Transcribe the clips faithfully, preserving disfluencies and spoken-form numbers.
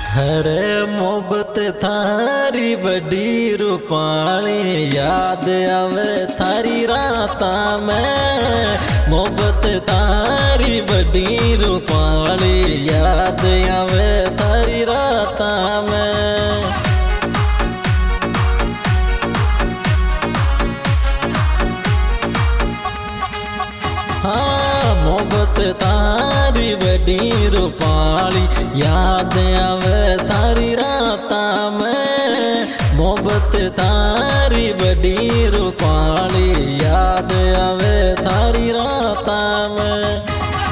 हरे मोहब्बत थारी बड़ी रूपाली याद आवे थारी राता में। मोहब्बत थारी बड़ी रूपाली याद आवे थारी राता में। हाँ मोहब्बत तारी बड़ी रूपाली याद आवे थारी राता में। मोहब्बत तारी बड़ी रूपाली याद आवे थारी राता में।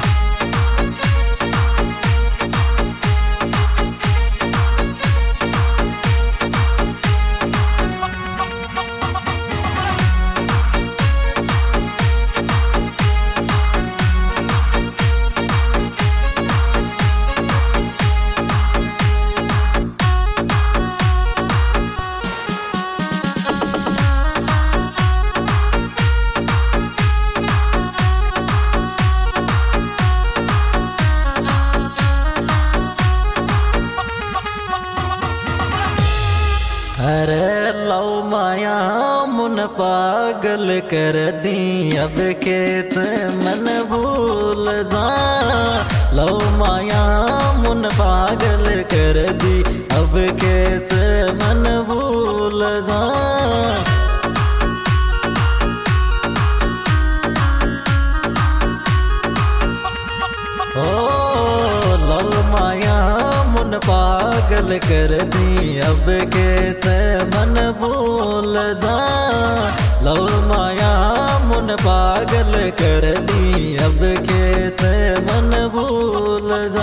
अरे लव माया मुन पागल कर दी अब केच मन भूल जा। लव माया मुन पागल कर दी अब केच मन भूल जा। ओ लव माया मुन पागल कर दी अब के ते मन भूल जा। लव माया मुन पागल कर दी अब के ते मन भूल जा।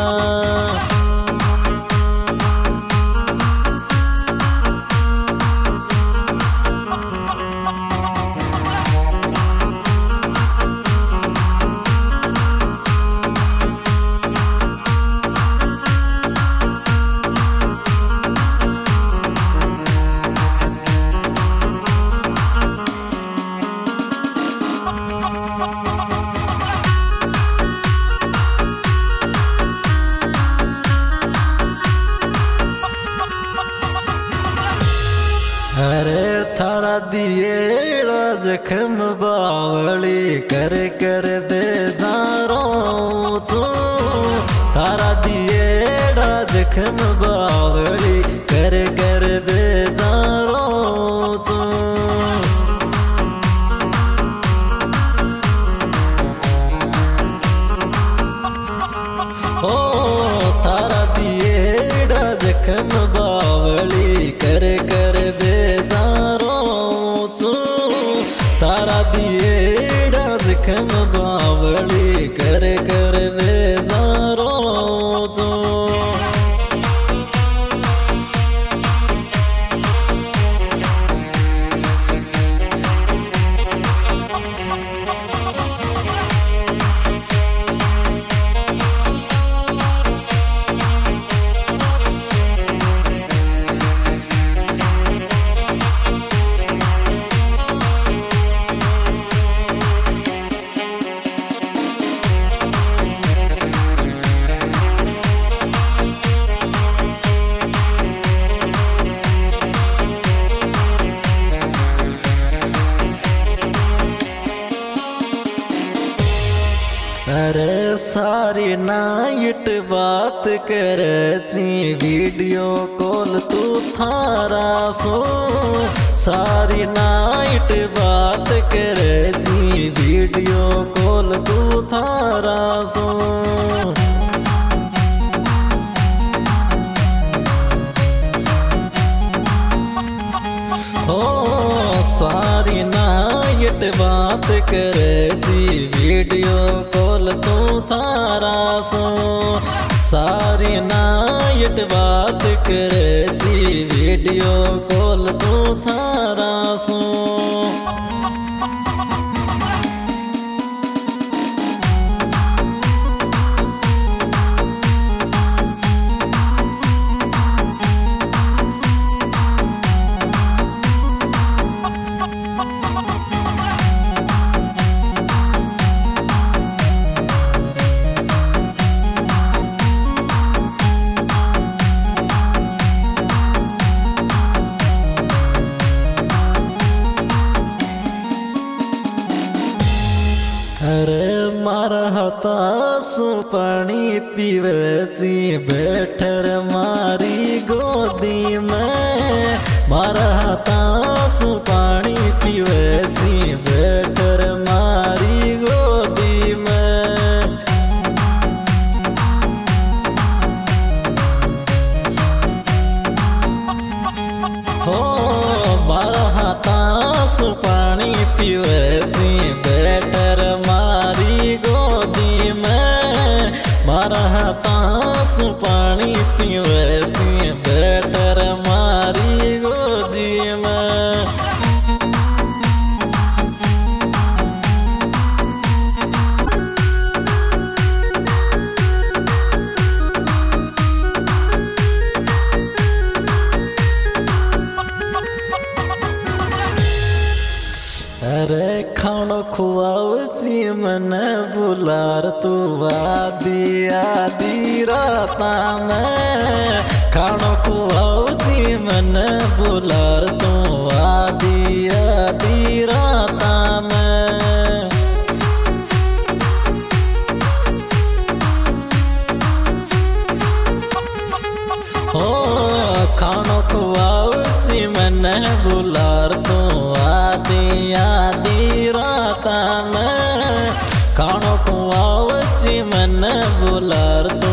अरे थारा दिएड़ा जख्म बावली कर कर बेजारो चो। थारा दिएड़ा जख्म बावली कर कर बेजारो चो। ओ थारा दिएड़ा जख्म बावली कर कर तारा दिएड़ा जख्म बावली कर कर बेजारो चो। अरे सारी नाइट बात करे ची वीडियो कॉल तू थारा सो। सारी नाइट बात करे ची वीडियो कॉल तू थारा सो। ओ सारी नाइट बात करे जी वीडियो कॉल तू थारा सो। सारी नाइट बात करे जी वीडियो कॉल तू थारा सो। सु पानी पीवे जी बैठर मारी गोदी में मारा हाथा सु पानी पीवे जी बैठर मारी गोदी में। हो मारा हाथा सु पानी पीवे जी बैठर मारी गोदी में मारा हाथा सु पानी पीवे जी बैठर मारी गोदी में। अरे खानो खुआवची मन बुलार तू आदि आदि राता में खानो खुआवची मन बुलार तू आदि आदि राता में। हो खानो खुआवची मन बुलार तू आदि आदि राता में खानो खुआवची मन बुलार